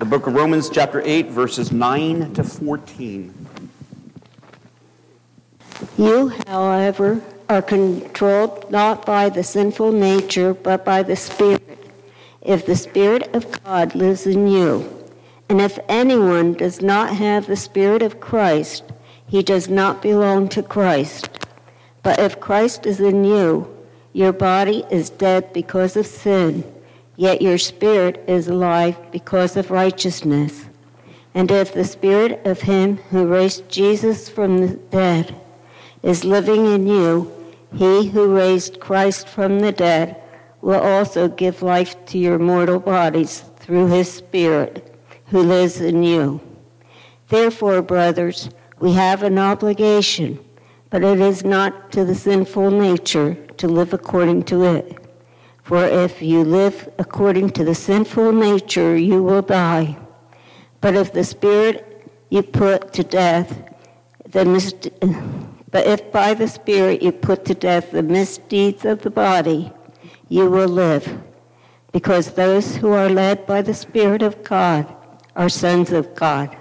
The book of Romans, chapter 8, verses 9 to 14. You, however, are controlled not by the sinful nature, but by the Spirit, if the Spirit of God lives in you. And if anyone does not have the Spirit of Christ, he does not belong to Christ. But if Christ is in you, your body is dead because of sin, yet your spirit is alive because of righteousness. And if the Spirit of him who raised Jesus from the dead is living in you, he who raised Christ from the dead will also give life to your mortal bodies through his Spirit who lives in you. Therefore, brothers, we have an obligation, but it is not to the sinful nature to live according to it. For if you live according to the sinful nature, you will die. But if the Spirit you put to death, but if by the Spirit you put to death the misdeeds of the body, you will live. Because those who are led by the Spirit of God are sons of God.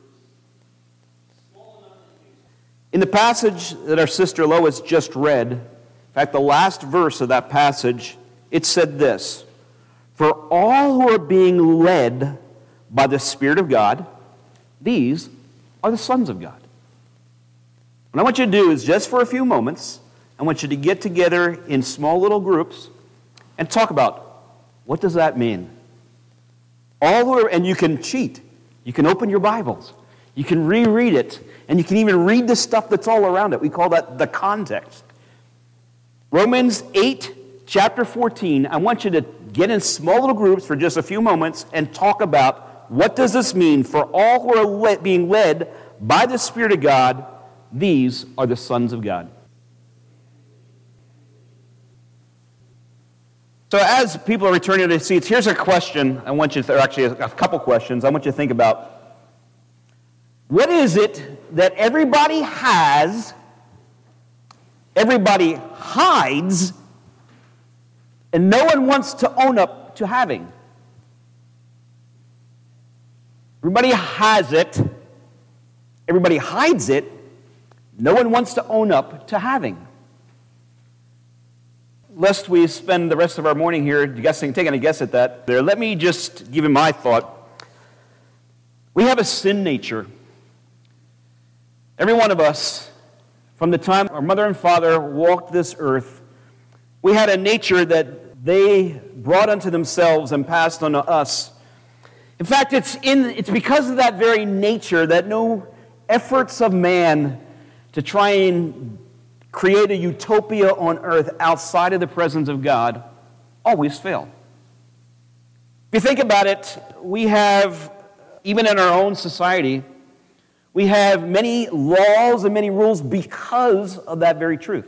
In the passage that our sister Lois just read, in fact, the last verse of that passage, it said this: "For all who are being led by the Spirit of God, these are the sons of God." What I want you to do is, just for a few moments, I want you to get together in small little groups and talk about, what does that mean? All who are, and you can cheat. You can open your Bibles. You can reread it. And you can even read the stuff that's all around it. We call that the context. Romans 8, chapter 14, I want you to get in small little groups for just a few moments and talk about, what does this mean? For all who are being led by the Spirit of God, these are the sons of God. So as people are returning to their seats, here's a question I want you to, or actually a couple questions I want you to think about. What is it that everybody has, everybody hides, and no one wants to own up to having? Everybody has it, everybody hides it, no one wants to own up to having. Lest we spend the rest of our morning here taking a guess at that, let me just give you my thought. We have a sin nature. Every one of us, from the time our mother and father walked this earth, we had a nature that they brought unto themselves and passed on to us. In fact, it's because of that very nature that no efforts of man to try and create a utopia on earth outside of the presence of God always fail. If you think about it, we have, even in our own society, we have many laws and many rules because of that very truth.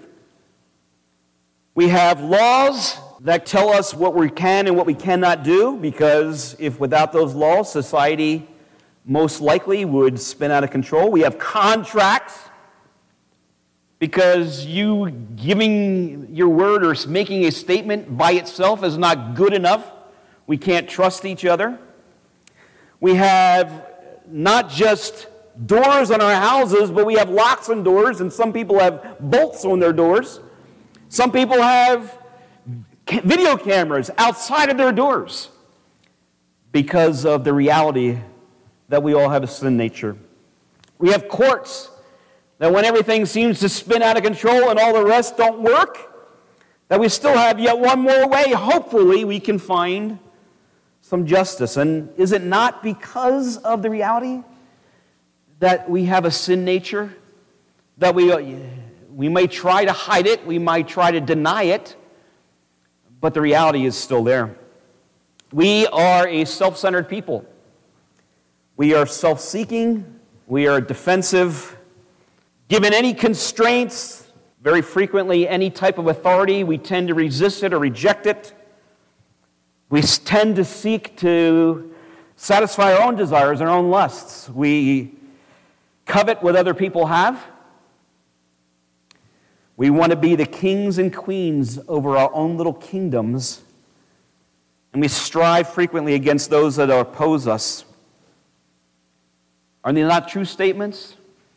We have laws that tell us what we can and what we cannot do, because if without those laws, society most likely would spin out of control. We have contracts, because you giving your word or making a statement by itself is not good enough. We can't trust each other. We have not just doors on our houses, but we have locks on doors, and some people have bolts on their doors. Some people have video cameras outside of their doors because of the reality that we all have a sin nature. We have courts that when everything seems to spin out of control and all the rest don't work, that we still have yet one more way, hopefully, we can find some justice. And is it not because of the reality that we have a sin nature, that we may try to hide it, we might try to deny it, but the reality is still there. We are a self-centered people. We are self-seeking. We are defensive. Given any constraints, very frequently any type of authority, we tend to resist it or reject it. We tend to seek to satisfy our own desires, our own lusts. We covet what other people have. We want to be the kings and queens over our own little kingdoms. And we strive frequently against those that oppose us. Are they not true statements?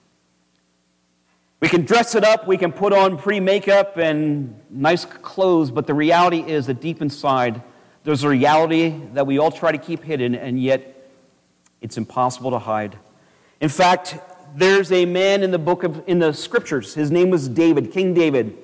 We can dress it up, we can put on pretty makeup and nice clothes, but the reality is that deep inside, there's a reality that we all try to keep hidden, and yet it's impossible to hide. In fact, there's a man in the scriptures. His name was David, King David.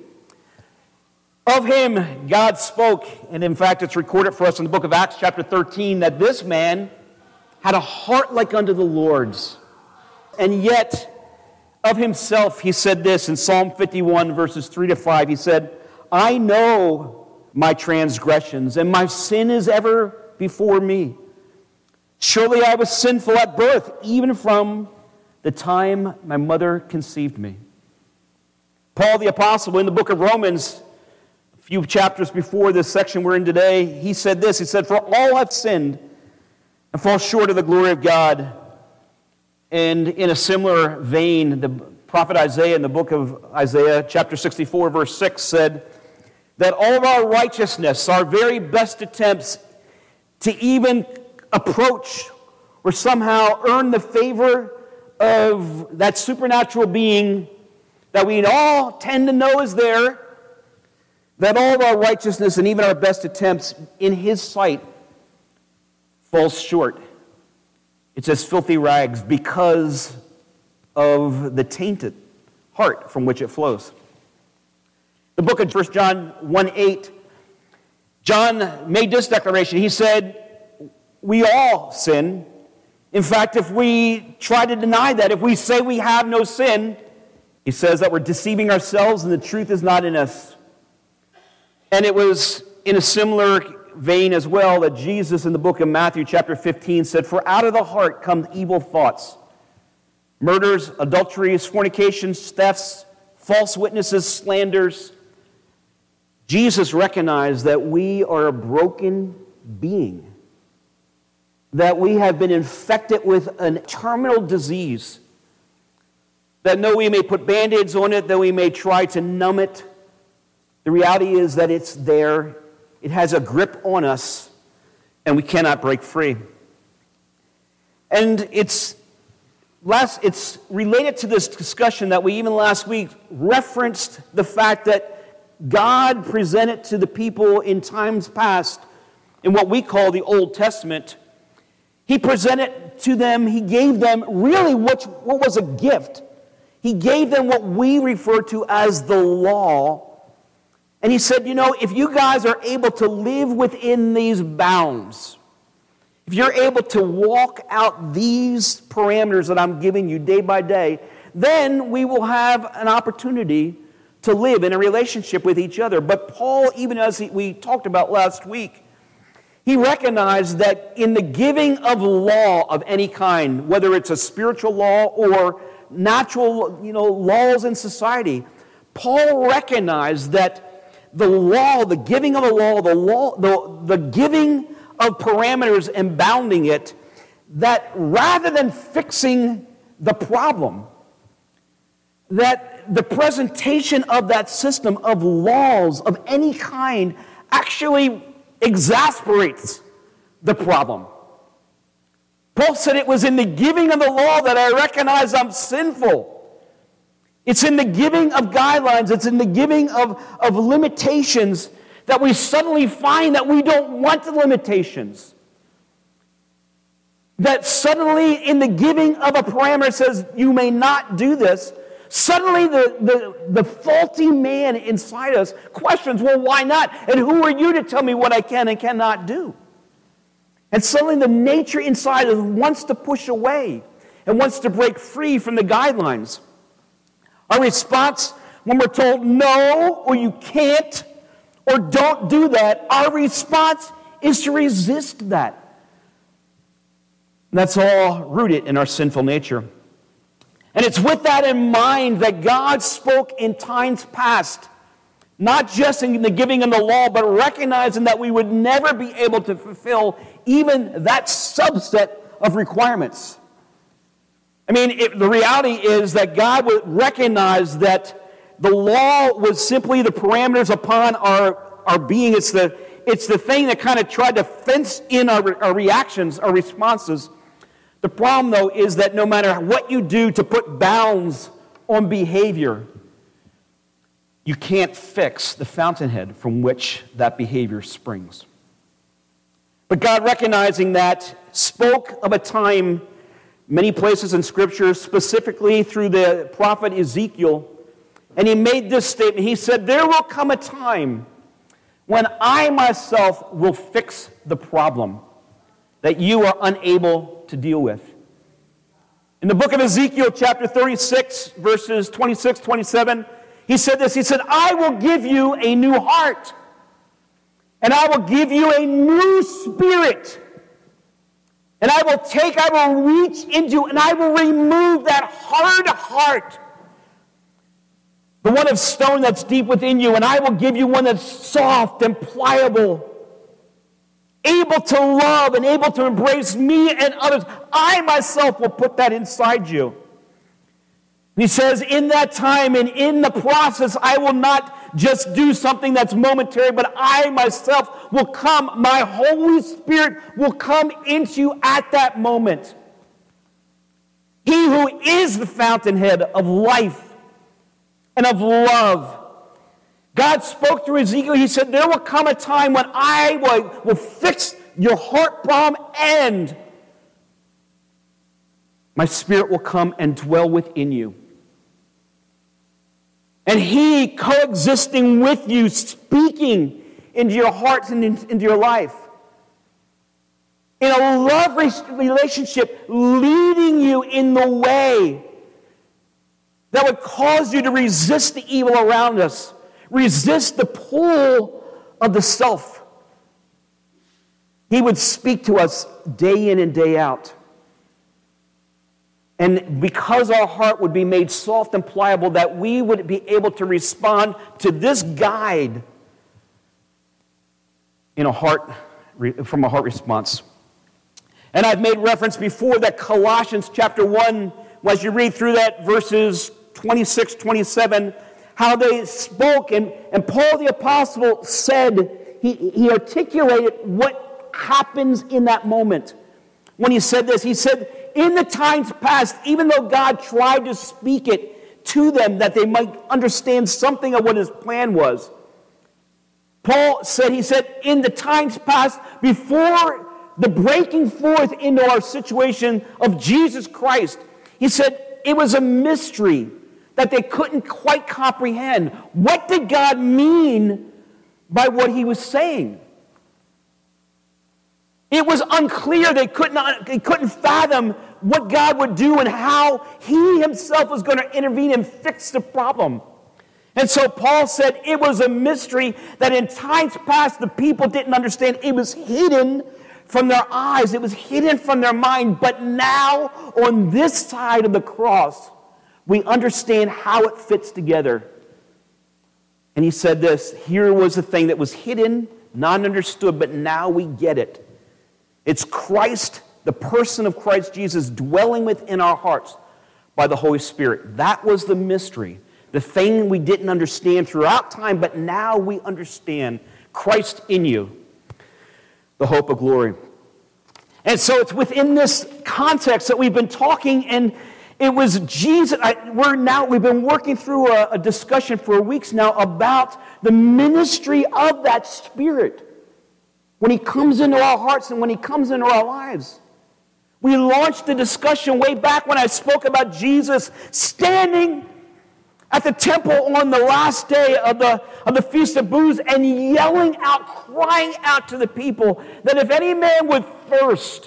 Of him, God spoke, and in fact, it's recorded for us in the book of Acts, chapter 13, that this man had a heart like unto the Lord's. And yet, of himself, he said this in Psalm 51, verses 3 to 5. He said, I know my transgressions, and my sin is ever before me. Surely I was sinful at birth, even from the time my mother conceived me. Paul the Apostle, in the book of Romans, a few chapters before this section we're in today, he said this. He said, for all have sinned and fall short of the glory of God. And in a similar vein, the prophet Isaiah in the book of Isaiah, chapter 64, verse 6, said that all of our righteousness, our very best attempts to even approach or somehow earn the favor of that supernatural being that we all tend to know is there, that all of our righteousness and even our best attempts in his sight falls short. It's as filthy rags because of the tainted heart from which it flows. The book of 1 John 1:8, John made this declaration. He said, we all sin. In fact, if we try to deny that, if we say we have no sin, he says that we're deceiving ourselves and the truth is not in us. And it was in a similar vein as well that Jesus in the book of Matthew chapter 15 said, for out of the heart come evil thoughts, murders, adulteries, fornications, thefts, false witnesses, slanders. Jesus recognized that we are a broken being, that we have been infected with a terminal disease, that though we may put Band-Aids on it, though we may try to numb it, the reality is that it's there. It has a grip on us, and we cannot break free. And it's related to this discussion that we even last week referenced the fact that God presented to the people in times past, in what we call the Old Testament, he presented to them, he gave them really what was a gift. He gave them what we refer to as the law. And he said, if you guys are able to live within these bounds, if you're able to walk out these parameters that I'm giving you day by day, then we will have an opportunity to live in a relationship with each other. But Paul, even as we talked about last week, he recognized that in the giving of law of any kind, whether it's a spiritual law or natural, laws in society, Paul recognized that the law, the giving of the law, the giving of parameters and bounding it, that rather than fixing the problem, that the presentation of that system of laws of any kind actually exasperates the problem. Paul said it was in the giving of the law that I recognize I'm sinful. It's in the giving of guidelines, it's in the giving of limitations that we suddenly find that we don't want the limitations. That suddenly in the giving of a parameter that says you may not do this, suddenly the faulty man inside us questions, well, why not? And who are you to tell me what I can and cannot do? And suddenly the nature inside us wants to push away and wants to break free from the guidelines. Our response when we're told no, or you can't, or don't do that, our response is to resist that. And that's all rooted in our sinful nature. And it's with that in mind that God spoke in times past, not just in the giving of the law, but recognizing that we would never be able to fulfill even that subset of requirements. The reality is that God would recognize that the law was simply the parameters upon our being. It's the thing that kind of tried to fence in our reactions, our responses The problem, though, is that no matter what you do to put bounds on behavior, you can't fix the fountainhead from which that behavior springs. But God, recognizing that, spoke of a time, many places in Scripture, specifically through the prophet Ezekiel, and he made this statement. He said, there will come a time when I myself will fix the problem that you are unable to deal with. In the book of Ezekiel, chapter 36, verses 26, 27, he said this. He said, I will give you a new heart, and I will give you a new spirit. And I will reach into, and I will remove that hard heart, the one of stone that's deep within you, and I will give you one that's soft and pliable, able to love and able to embrace me and others. I myself will put that inside you. And he says, in that time and in the process, I will not just do something that's momentary, but I myself will come. My Holy Spirit will come into you at that moment. He who is the fountainhead of life and of love. God spoke through Ezekiel. He said, there will come a time when I will fix your heart problem, and my Spirit will come and dwell within you. And He coexisting with you, speaking into your hearts and into your life. In a love relationship, leading you in the way that would cause you to resist the evil around us. Resist the pull of the self. He would speak to us day in and day out. And because our heart would be made soft and pliable, that we would be able to respond to this guide from a heart response. And I've made reference before that Colossians chapter 1, as you read through that, verses 26, 27, how they spoke, and Paul the Apostle said, he articulated what happens in that moment. When he said this, he said, in the times past, even though God tried to speak it to them that they might understand something of what his plan was, Paul said, he said, in the times past, before the breaking forth into our situation of Jesus Christ, he said, it was a mystery that they couldn't quite comprehend. What did God mean by what he was saying? It was unclear. They couldn't fathom what God would do and how he himself was going to intervene and fix the problem. And so Paul said it was a mystery that in times past the people didn't understand. It was hidden from their eyes. It was hidden from their mind. But now, on this side of the cross, we understand how it fits together. And he said this, here was the thing that was hidden, not understood, but now we get it. It's Christ, the person of Christ Jesus, dwelling within our hearts by the Holy Spirit. That was the mystery, the thing we didn't understand throughout time, but now we understand. Christ in you, the hope of glory. And so it's within this context that we've been talking, and it was Jesus. We've been working through a discussion for weeks now about the ministry of that Spirit when he comes into our hearts and when he comes into our lives. We launched the discussion way back when I spoke about Jesus standing at the temple on the last day of the Feast of Booths and yelling out, crying out to the people that if any man would thirst,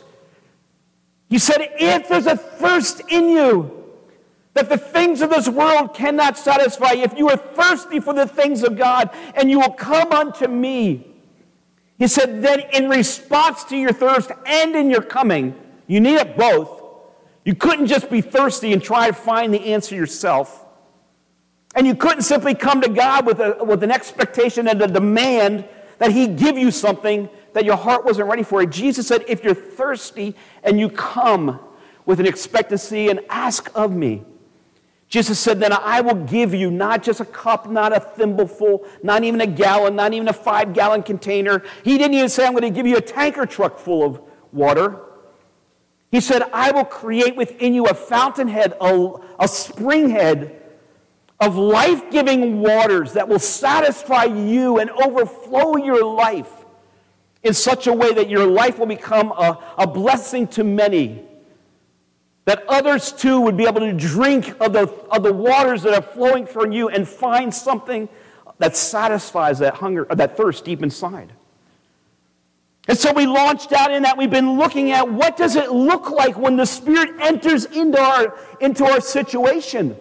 he said, if there's a thirst in you that the things of this world cannot satisfy, if you are thirsty for the things of God and you will come unto me, he said, then in response to your thirst and in your coming, you need it both. You couldn't just be thirsty and try to find the answer yourself. And you couldn't simply come to God with an expectation and a demand that he give you something that your heart wasn't ready for. Jesus said, if you're thirsty and you come with an expectancy and ask of me, Jesus said, then I will give you not just a cup, not a thimbleful, not even a gallon, not even a 5-gallon container. He didn't even say, I'm going to give you a tanker truck full of water. He said, I will create within you a fountainhead, a springhead of life-giving waters that will satisfy you and overflow your life in such a way that your life will become a blessing to many, that others too would be able to drink of the waters that are flowing from you and find something that satisfies that hunger or that thirst deep inside. And so we launched out in that. We've been looking at what does it look like when the Spirit enters into our situation.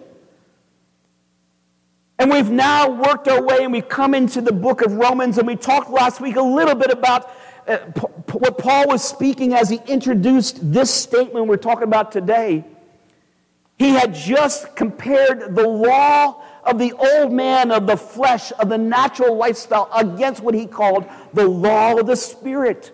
And we've now worked our way and we've come into the book of Romans, and we talked last week a little bit about what Paul was speaking as he introduced this statement we're talking about today. He had just compared the law of the old man, of the flesh, of the natural lifestyle against what he called the law of the Spirit.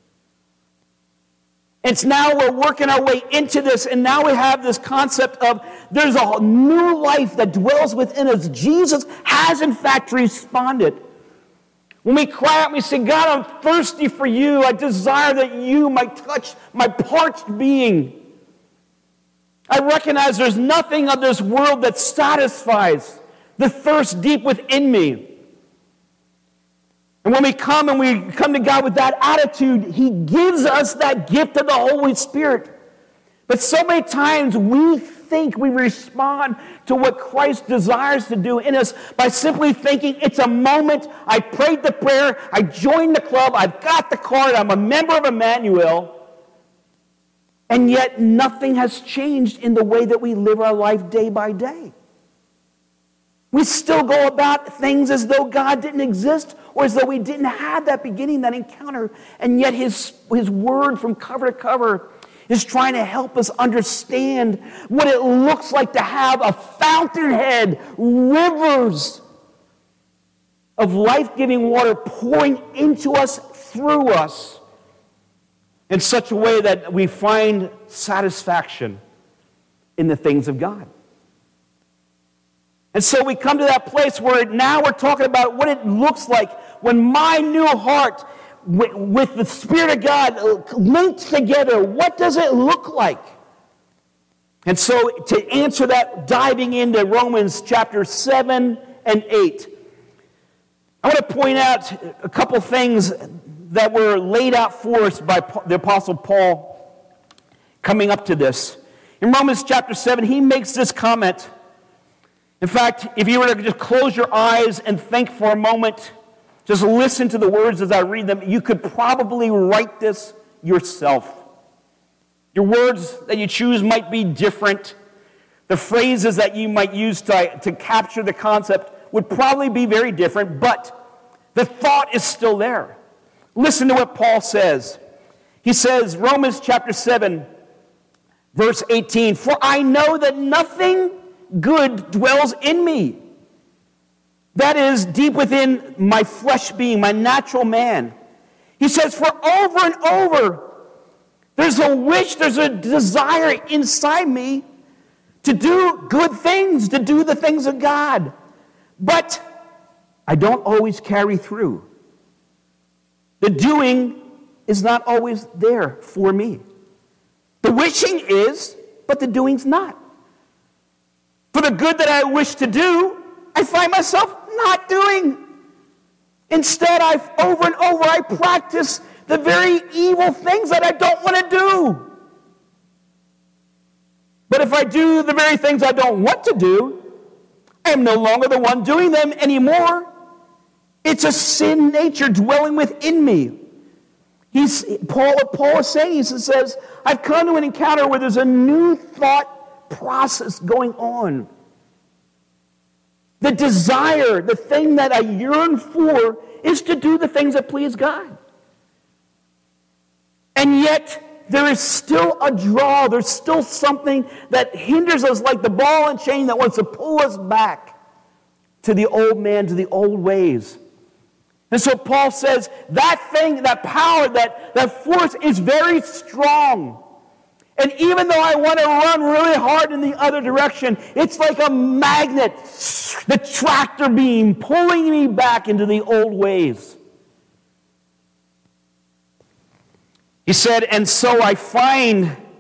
It's now we're working our way into this, and now we have this concept of there's a new life that dwells within us. Jesus has in fact responded. When we cry out and we say, God, I'm thirsty for you. I desire that you might touch my parched being. I recognize there's nothing of this world that satisfies the thirst deep within me. And when we come to God with that attitude, He gives us that gift of the Holy Spirit. But so many times we think we respond to what Christ desires to do in us by simply thinking it's a moment. I prayed the prayer, I joined the club, I've got the card, I'm a member of Emmanuel. And yet nothing has changed in the way that we live our life day by day. We still go about things as though God didn't exist or as though we didn't have that beginning, that encounter. And yet His word from cover to cover is trying to help us understand what it looks like to have a fountainhead, rivers of life-giving water pouring into us, through us, in such a way that we find satisfaction in the things of God. And so we come to that place where now we're talking about what it looks like when my new heart with the Spirit of God linked together. What does it look like? And so to answer that, diving into Romans chapter 7 and 8, I want to point out a couple things that were laid out for us by the Apostle Paul coming up to this. In Romans chapter 7, he makes this comment. In fact, if you were to just close your eyes and think for a moment, just listen to the words as I read them, you could probably write this yourself. Your words that you choose might be different. The phrases that you might use to capture the concept would probably be very different, but the thought is still there. Listen to what Paul says. He says, Romans chapter 7, verse 18, "For I know that nothing good dwells in me, that is, deep within my flesh being, my natural man." He says, for over and over, there's a wish, there's a desire inside me to do good things, to do the things of God. But I don't always carry through. The doing is not always there for me. The wishing is, but the doing's not. For the good that I wish to do, I find myself not doing. Instead, over and over, I practice the very evil things that I don't want to do. But if I do the very things I don't want to do, I am no longer the one doing them anymore. It's a sin nature dwelling within me. Paul is saying, he says, I've come to an encounter where there's a new thought process going on. The desire, the thing that I yearn for, is to do the things that please God. And yet, there is still a draw, there's still something that hinders us, like the ball and chain that wants to pull us back to the old man, to the old ways. And so Paul says, that thing, that power, that force is very strong. And even though I want to run really hard in the other direction, it's like a magnet, the tractor beam, pulling me back into the old ways. He said, and so I find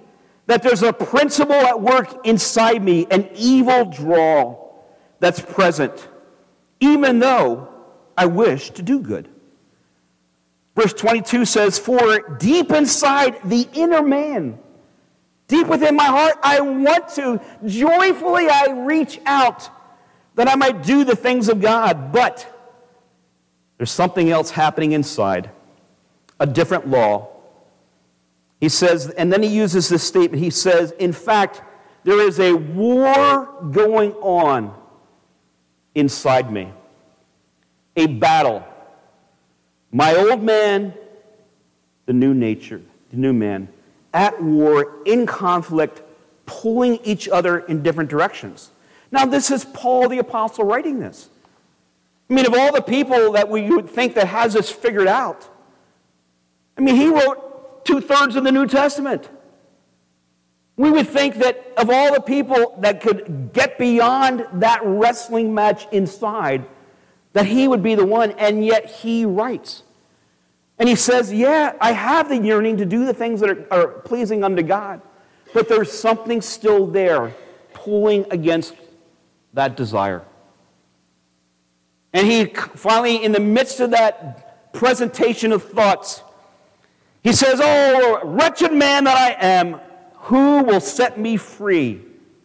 that there's a principle at work inside me, an evil draw that's present, even though I wish to do good. Verse 22 says, for deep inside the inner man, deep within my heart, I want to, joyfully I reach out that I might do the things of God. But there's something else happening inside, a different law. He says, and then he uses this statement, he says, in fact, there is a war going on inside me. A battle. My old man, the new nature, the new man, at war, in conflict, pulling each other in different directions. Now, this is Paul the Apostle writing this. I mean, of all the people that we would think that has this figured out, I mean, he wrote 2/3 of the New Testament. We would think that of all the people that could get beyond that wrestling match inside, that he would be the one, and yet he writes. And he says, yeah, I have the yearning to do the things that are pleasing unto God, but there's something still there pulling against that desire. And he finally, in the midst of that presentation of thoughts, he says, oh, wretched man that I am, who will set me free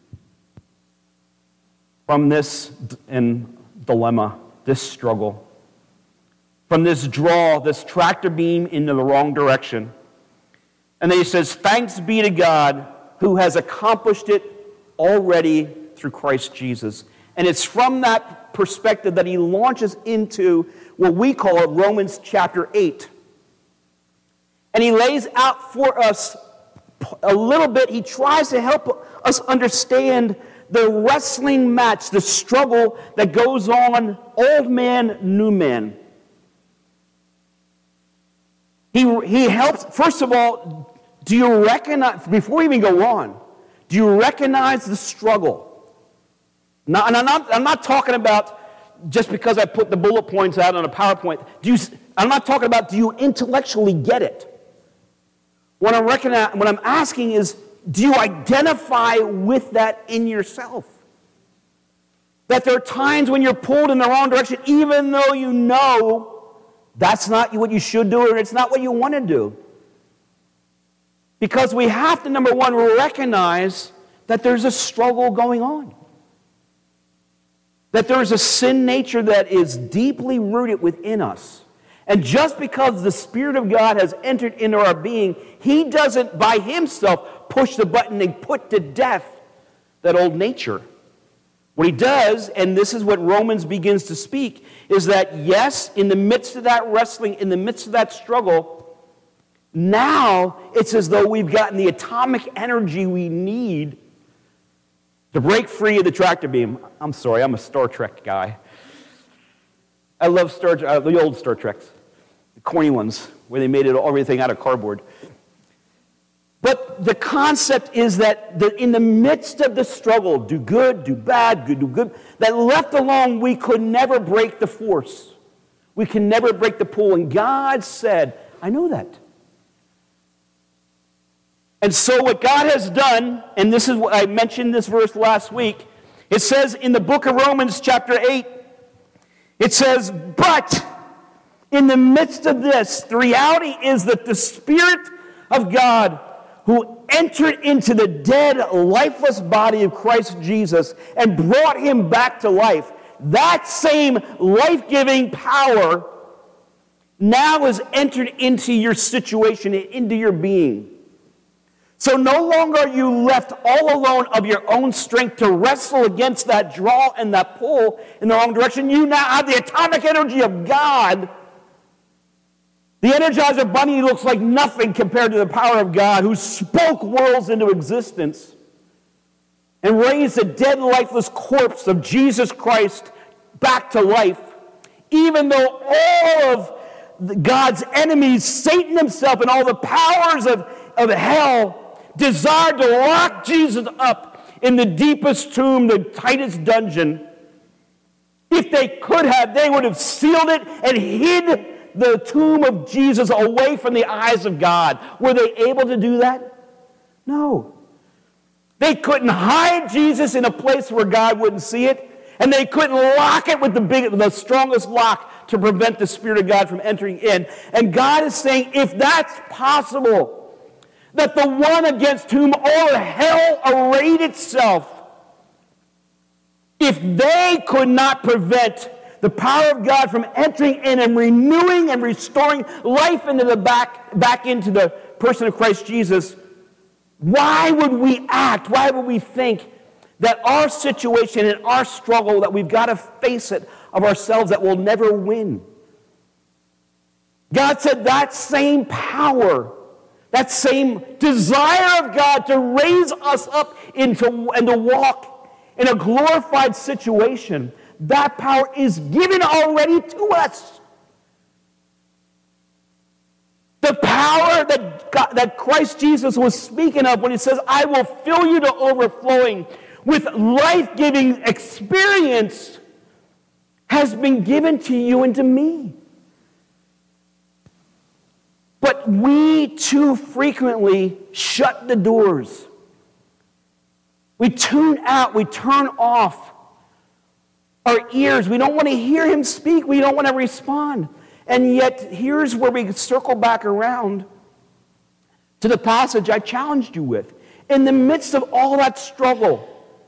from this dilemma, this struggle, from this draw, this tractor beam into the wrong direction? And then he says, thanks be to God who has accomplished it already through Christ Jesus. And it's from that perspective that he launches into what we call Romans chapter 8. And he lays out for us a little bit, he tries to help us understand the wrestling match, the struggle that goes on, old man, new man. He helps, first of all, do you recognize, before we even go on, do you recognize the struggle? Now, and I'm not talking about just because I put the bullet points out on a PowerPoint. I'm not talking about do you intellectually get it? What I'm asking is, do you identify with that in yourself? That there are times when you're pulled in the wrong direction, even though you know that's not what you should do or it's not what you want to do. Because we have to, number one, recognize that there's a struggle going on. That there is a sin nature that is deeply rooted within us. And just because the Spirit of God has entered into our being, He doesn't by Himself push the button and put to death that old nature. What He does, and this is what Romans begins to speak, is that yes, in the midst of that wrestling, in the midst of that struggle, now it's as though we've gotten the atomic energy we need to break free of the tractor beam. I'm sorry, I'm a Star Trek guy. I love the old Star Treks, the corny ones, where they made everything out of cardboard. But the concept is that in the midst of the struggle, do good, do bad, do good, that left alone, we could never break the force. We can never break the pull. And God said, I know that. And so what God has done, and this is what I mentioned this verse last week, it says in the book of Romans chapter 8, it says, but in the midst of this, the reality is that the Spirit of God who entered into the dead, lifeless body of Christ Jesus and brought him back to life, that same life-giving power now has entered into your situation, into your being. So no longer are you left all alone of your own strength to wrestle against that draw and that pull in the wrong direction. You now have the atomic energy of God. The Energizer Bunny looks like nothing compared to the power of God, who spoke worlds into existence and raised the dead, lifeless corpse of Jesus Christ back to life. Even though all of God's enemies, Satan himself and all the powers of hell, desired to lock Jesus up in the deepest tomb, the tightest dungeon. If they could have, they would have sealed it and hid the tomb of Jesus away from the eyes of God. Were they able to do that? No. They couldn't hide Jesus in a place where God wouldn't see it. And they couldn't lock it with the strongest lock to prevent the Spirit of God from entering in. And God is saying, if that's possible, that the one against whom all hell arrayed itself, if they could not prevent the power of God from entering in and renewing and restoring life into the back into the person of Christ Jesus, why would we act? Why would we think that our situation and our struggle, that we've got to face it of ourselves, that we'll never win? God said that same power, that same desire of God to raise us up and to walk in a glorified situation, that power is given already to us. The power that Christ Jesus was speaking of when he says, I will fill you to overflowing with life-giving experience, has been given to you and to me. But we too frequently shut the doors. We tune out, we turn off our ears. We don't want to hear him speak. We don't want to respond. And yet, here's where we circle back around to the passage I challenged you with. In the midst of all that struggle,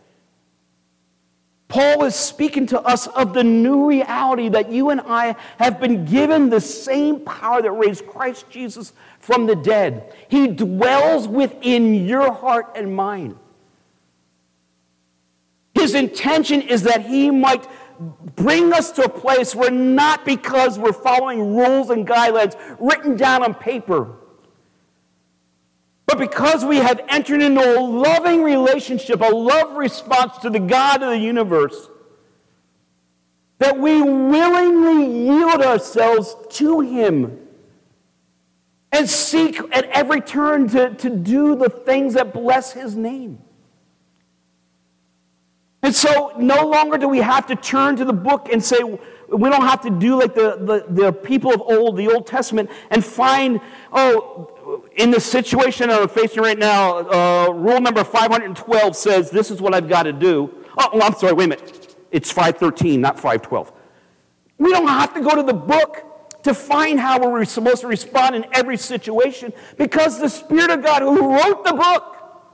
Paul is speaking to us of the new reality that you and I have been given the same power that raised Christ Jesus from the dead. He dwells within your heart and mind. His intention is that he might bring us to a place where, not because we're following rules and guidelines written down on paper, but because we have entered into a loving relationship, a love response to the God of the universe, that we willingly yield ourselves to him and seek at every turn to do the things that bless his name. And so no longer do we have to turn to the book and say, we don't have to do like the people of old, the Old Testament, and find, in the situation I'm facing right now, rule number 512 says this is what I've got to do. Oh, I'm sorry, wait a minute. It's 513, not 512. We don't have to go to the book to find how we're supposed to respond in every situation, because the Spirit of God who wrote the book,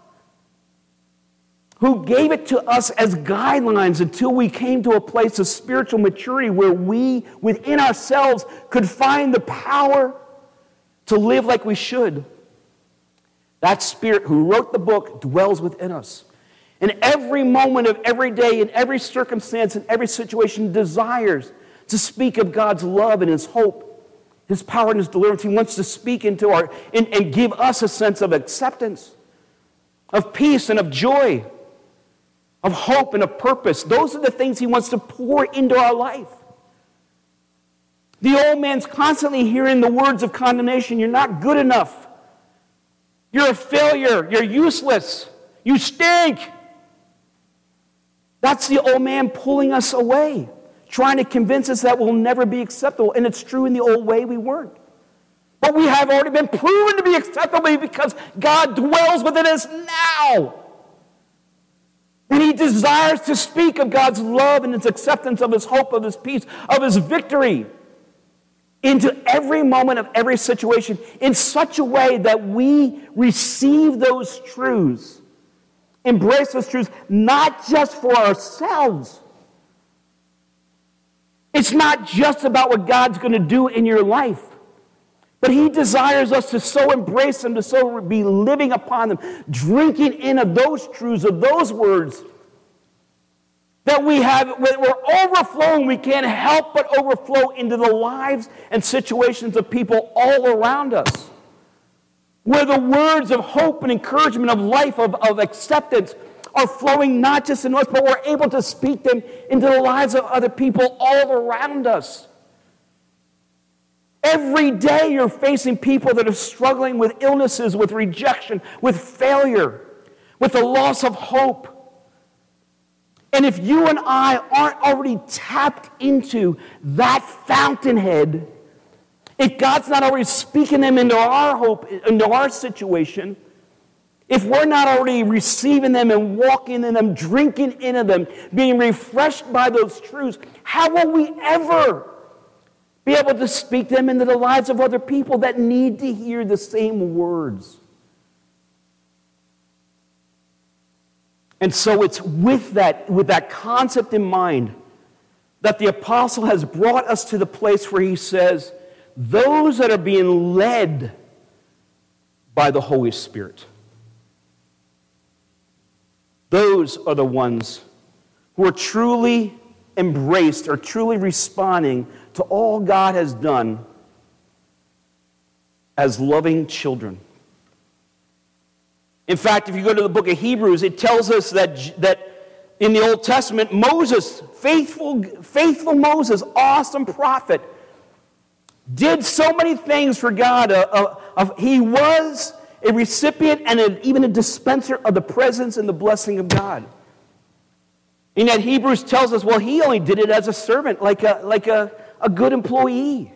who gave it to us as guidelines until we came to a place of spiritual maturity where we, within ourselves, could find the power to live like we should. That Spirit who wrote the book dwells within us. In every moment of every day, in every circumstance, in every situation, desires to speak of God's love and his hope, his power and his deliverance. He wants to speak into and give us a sense of acceptance, of peace and of joy, of hope and of purpose. Those are the things he wants to pour into our life. The old man's constantly hearing the words of condemnation. You're not good enough. You're a failure. You're useless. You stink. That's the old man pulling us away, trying to convince us that we'll never be acceptable. And it's true, in the old way we weren't. But we have already been proven to be acceptable because God dwells within us now. And he desires to speak of God's love and his acceptance, of his hope, of his peace, of his victory into every moment of every situation in such a way that we receive those truths, embrace those truths, not just for ourselves. It's not just about what God's going to do in your life, but he desires us to so embrace them, to so be living upon them, drinking in of those truths, of those words, that we're overflowing. We can't help but overflow into the lives and situations of people all around us, where the words of hope and encouragement, of life, of acceptance are flowing not just in us, but we're able to speak them into the lives of other people all around us. Every day you're facing people that are struggling with illnesses, with rejection, with failure, with the loss of hope. And if you and I aren't already tapped into that fountainhead, if God's not already speaking them into our hope, into our situation, if we're not already receiving them and walking in them, drinking into them, being refreshed by those truths, how will we ever be able to speak them into the lives of other people that need to hear the same words? And so it's with that concept in mind that the apostle has brought us to the place where he says, those that are being led by the Holy Spirit, those are the ones who are truly embraced or truly responding to all God has done as loving children. In fact, if you go to the book of Hebrews, it tells us that in the Old Testament, Moses, faithful Moses, awesome prophet, did so many things for God. He was a recipient and even a dispenser of the presence and the blessing of God. And yet Hebrews tells us, well, he only did it as a servant, like a good employee.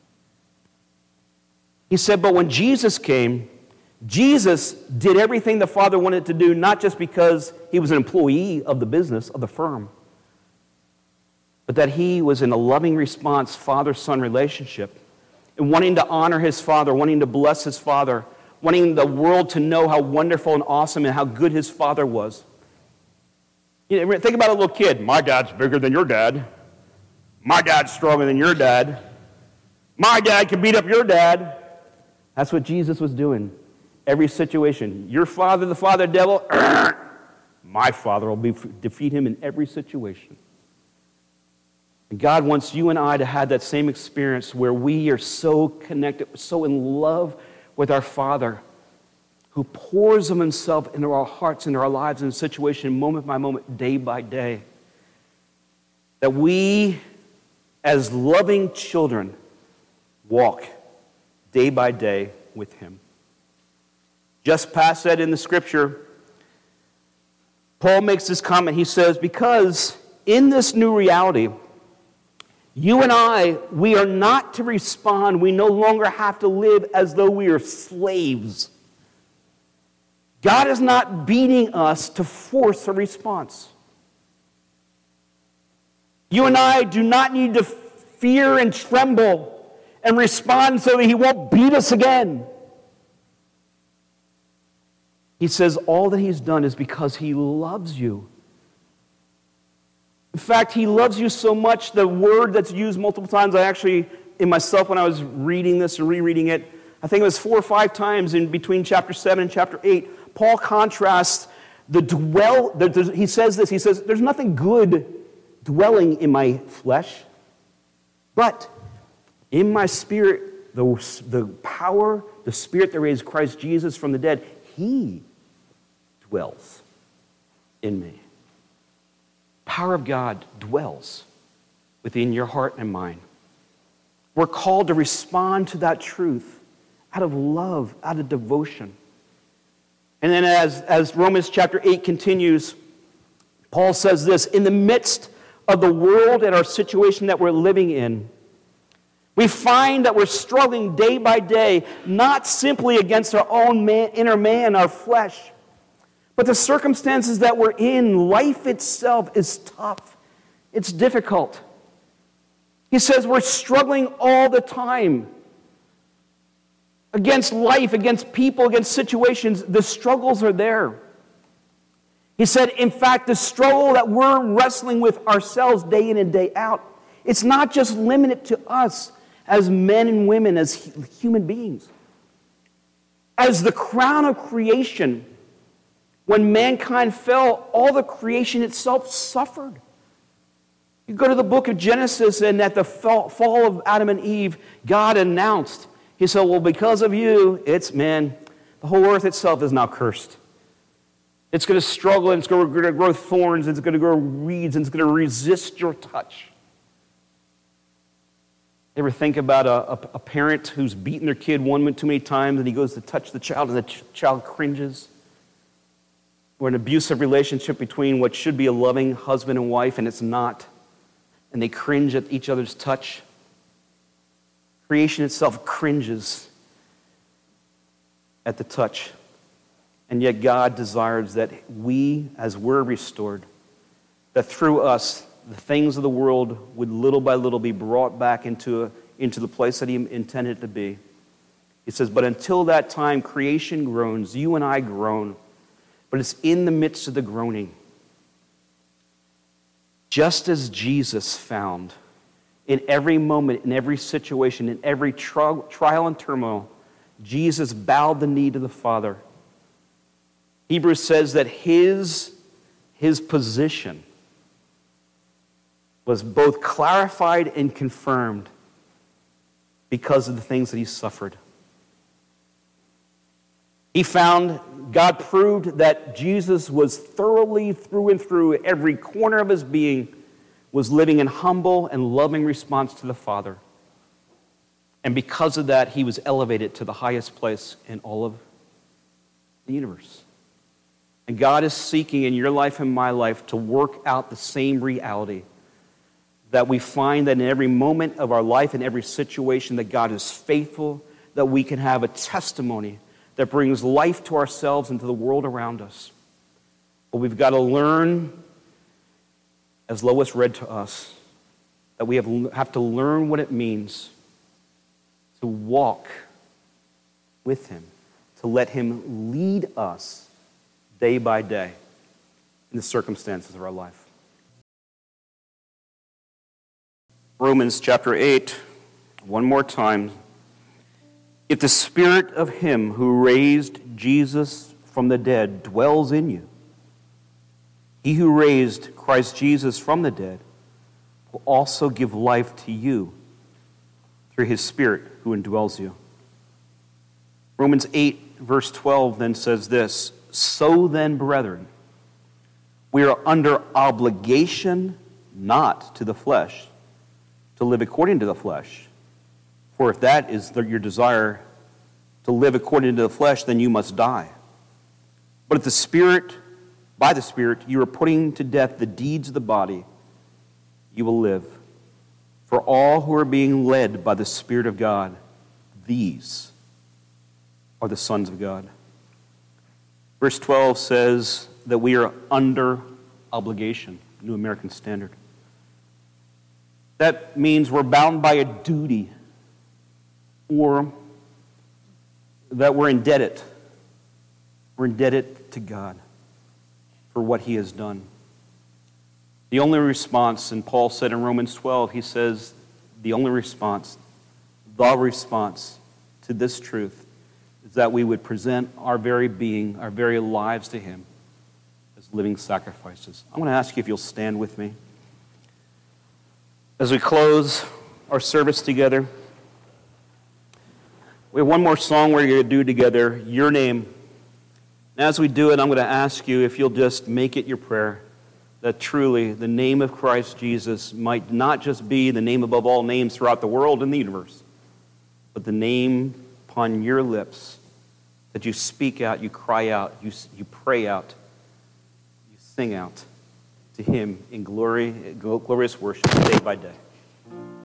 He said, but when Jesus came, Jesus did everything the Father wanted to do, not just because he was an employee of the business, of the firm, but that he was in a loving response, father-son relationship, and wanting to honor his Father, wanting to bless his Father, wanting the world to know how wonderful and awesome and how good his Father was. You know, think about a little kid. My dad's bigger than your dad. My dad's stronger than your dad. My dad can beat up your dad. That's what Jesus was doing. Every situation. Your father, the father devil, my Father will defeat him in every situation. And God wants you and I to have that same experience where we are so connected, so in love with our Father, who pours of himself into our hearts, into our lives, in a situation, moment by moment, day by day. That we, as loving children, walk day by day with him. Just past that in the scripture, Paul makes this comment. He says, because in this new reality, you and I, we are not to respond. We no longer have to live as though we are slaves. God is not beating us to force a response. You and I do not need to fear and tremble and respond so that he won't beat us again. He says all that he's done is because he loves you. In fact, he loves you so much, the word that's used multiple times, I actually, in myself when I was reading this and rereading it, I think it was 4 or 5 times in between chapter 7 and chapter 8, Paul contrasts he says this, he says, there's nothing good dwelling in my flesh, but in my spirit, the power, the spirit that raised Christ Jesus from the dead, he dwells in me. Power of God dwells within your heart and mind. We're called to respond to that truth out of love, out of devotion. And then as Romans chapter 8 continues, Paul says this, in the midst of the world and our situation that we're living in, we find that we're struggling day by day, not simply against our own inner man, our flesh, but the circumstances that we're in. Life itself is tough. It's difficult. He says we're struggling all the time against life, against people, against situations. The struggles are there. He said, in fact, the struggle that we're wrestling with ourselves day in and day out, it's not just limited to us as men and women, as human beings. As the crown of creation, when mankind fell, all the creation itself suffered. You go to the book of Genesis, and at the fall of Adam and Eve, God announced, he said, well, because of you, the whole earth itself is now cursed. It's going to struggle, and it's going to grow thorns, and it's going to grow weeds, and it's going to resist your touch. Ever think about a parent who's beaten their kid one too many times, and he goes to touch the child, and the child cringes? Or an abusive relationship between what should be a loving husband and wife, and it's not. And they cringe at each other's touch. Creation itself cringes at the touch. And yet God desires that we, as we're restored, that through us, the things of the world would little by little be brought back into the place that he intended it to be. He says, but until that time, creation groans, you and I groan, but it's in the midst of the groaning. Just as Jesus found in every moment, in every situation, in every trial and turmoil, Jesus bowed the knee to the Father. Hebrews says that his position was both clarified and confirmed because of the things that he suffered. He found, God proved that Jesus was thoroughly through and through, every corner of his being was living in humble and loving response to the Father. And because of that, he was elevated to the highest place in all of the universe. And God is seeking in your life and my life to work out the same reality, that we find that in every moment of our life, in every situation, that God is faithful, that we can have a testimony that brings life to ourselves and to the world around us. But we've got to learn, as Lois read to us, that we have to learn what it means to walk with him, to let him lead us day by day in the circumstances of our life. Romans chapter 8, one more time. If the spirit of him who raised Jesus from the dead dwells in you, he who raised Christ Jesus from the dead will also give life to you through his Spirit who indwells you. Romans 8, verse 12 then says this, so then, brethren, we are under obligation not to the flesh, to live according to the flesh. For if that is your desire to live according to the flesh, then you must die. But if the Spirit, by the Spirit, you are putting to death the deeds of the body, you will live. For all who are being led by the Spirit of God, these are the sons of God. Verse 12 says that we are under obligation, New American Standard. That means we're bound by a duty, or that we're indebted. We're indebted to God for what he has done. The only response, and Paul said in Romans 12, he says, the only response, the response to this truth is that we would present our very being, our very lives to him as living sacrifices. I'm going to ask you if you'll stand with me. As we close our service together, we have one more song we're going to do together, Your Name. And as we do it, I'm going to ask you if you'll just make it your prayer that truly the name of Christ Jesus might not just be the name above all names throughout the world and the universe, but the name upon your lips that you speak out, you cry out, you pray out, you sing out to him in glorious worship day by day.